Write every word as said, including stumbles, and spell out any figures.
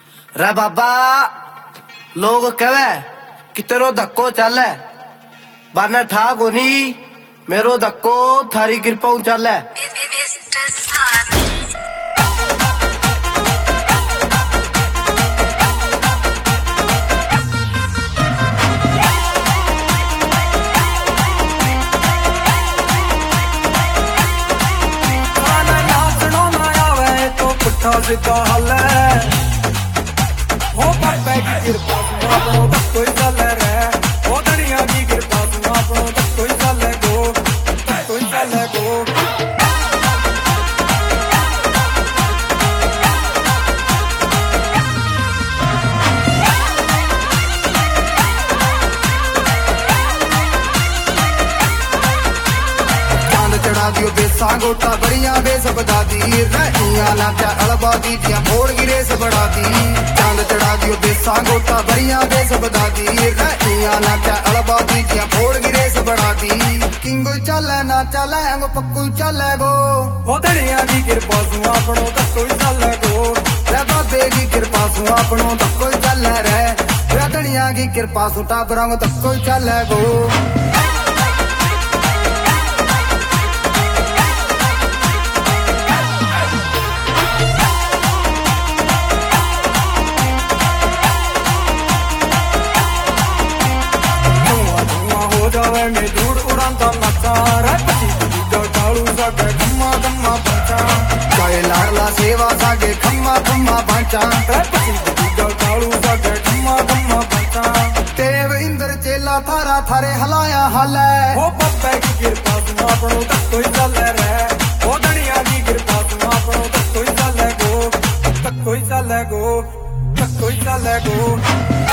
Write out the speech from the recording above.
रे बाबा लोग कहे कि तेरो धक्को चल है बाने ठाक होनी मेरो धक्को थारी कृपा चल है। सिद्धा हल है हो पापा की कृपा सुनो तक कोई चल रहा हो दुनिया की कृपा सुनो तक कोई चल गो तक कोई चल गो चढ़ा दियो बेसा गोटा बड़िया बेस बता दी रहिया नाचा अड़बा दी दिया फोड़ गिरे से बढ़ा दी चांद चढ़ा दियो बेसा गोटा बड़िया बेस बता दी रहिया नाचा अड़बा दी दिया फोड़ गिरे से बढ़ा दी किंगो चले ना चले गो पक्कू चले गो हो दरिया की कृपा सु आपनो तक कोई चले गो रे बाबे की कृपा सु आपनो तक कोई चले रे रे दरिया की कृपा सु टाबरंग तक कोई चले गो। में दूर उड़ाता मचा रे पति जो चालू सागे खम्मा खम्मा पंचा चाहे लाडला सेवा सागे खम्मा खम्मा पंचा रे पति जो चालू सागे खम्मा खम्मा पंचा देव इंद्र चेला थारा थारे हलाया हल हो पप्पे की कृपा सुना पड़ो तक कोई चल रे हो दुनिया की कृपा सुना पड़ो तक कोई चल गो तक कोई चल गो तक कोई चल गो।